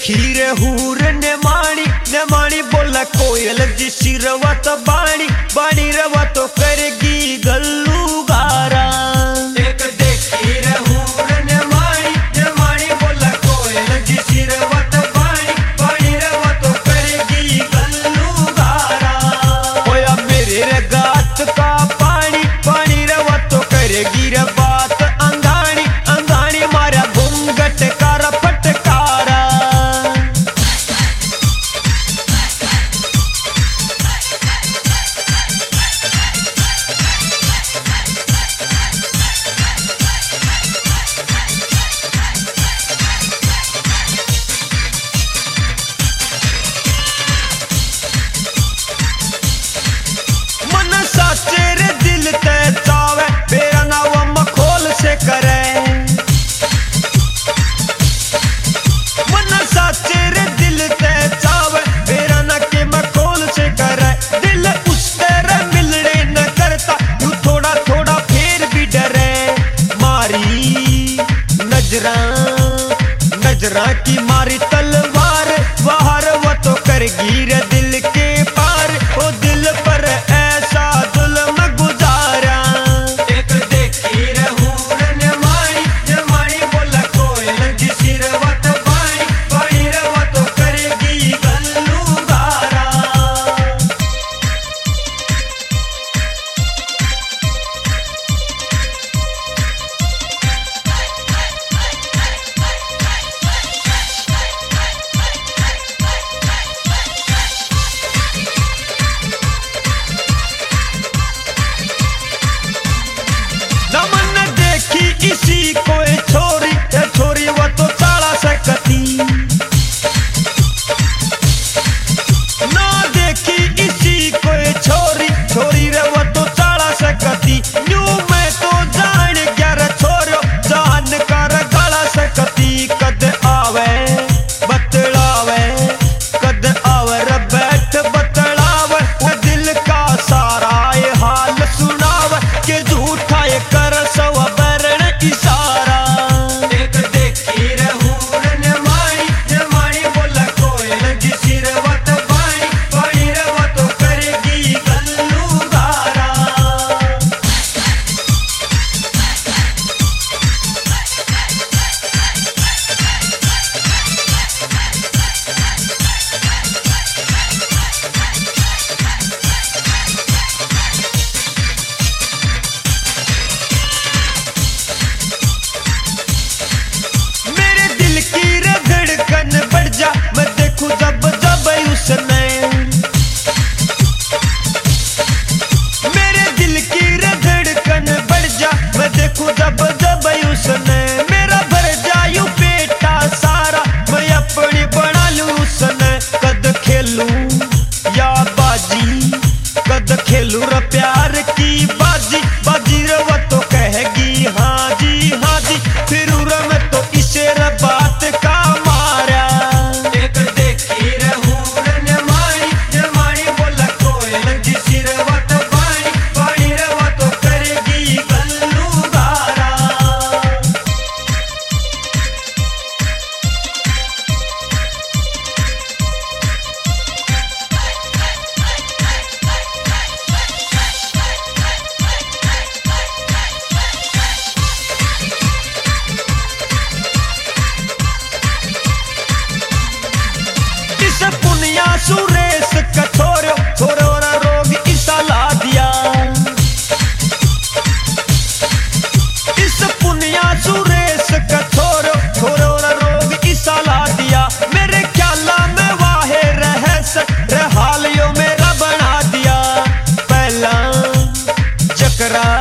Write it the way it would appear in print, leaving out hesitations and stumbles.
देखी रे हूर ने माणी बोला कोयल जी सिरवा तो बाणी बाणी रवा तो करेगी गल्लू गारा। एक देखी रे हूर ने माणी बोला कोयल जी सिरवा तो बाणी बाणी रवा तो करेगी गल्लू गारा। होया मेरे रे गात का पानी पानी रवा तो करेगी रे बात अंगाणी अंगाणी मारा घूंघट कारा फटकारा। मन साचे रे दिल ते चावे मेरा नाम खोल से करे। मन साचे रे दिल ते चावे मेरा ना के मखोल से करे। दिल उस तेरे मिलने न करता यू थोड़ा थोड़ा फिर भी डरे। मारी नजरा की मारी तलवार बाहर वो तो करेगी रे दिल के पार। ओ दिल पर ऐसा जुल्म गुजारा। एक देखी रे हूर ने माणी बोला कोयल जी सिरवा तो बाणी बाणी रवा तो करेगी गल्लू गारा। नमन देखी किसी कोई छोरी वो तो चाला सकती। ना देखी किसी कोई छोरी रे वो तो चाला सकती। न्यू मैं तो जान गया रे छोरो जान कर गला सकती। कद आवे बतलावे कद आवे रे बैठ बतलावे वो दिल का सारा ये हाल सुनावे के झूठा ये कर सवा बरण इशारा। एक देखी रे हूर ने माणी बोला कोयल जी सिरवा तो बाणी बाणी रवा तो करेगी गल्लू गारा। मेरे दिल की रे धड़कन बढ़ जा मैं देखूं जब जब उसने। मेरे दिल की रे धड़कन बढ़ जा मैं देखूं जब जब उसने। मेरा भर जायू बेटा सारा मैं अपनी बना लूं उसने। कद खेलूं या बाजी कद खेलूं रे प्यार की बाजी बाजी रवा तो कहेगी हाँ जी फिर उरा में तो इसे रे बात का मारा। एक देखी रे हूर ने माणी बोला कोयल जी सिरवा तो बाणी बाणी रवा तो करेगी गल्लू गारा। इस पुनिया सुरेश का छोरो ना रोग इसा ला दिया। इस पुनिया सुरेश का छोरो ना रोग इसा ला दिया। मेरे ख्याला में वाहे हाल यो मेरा बना दिया। पहला चक्रा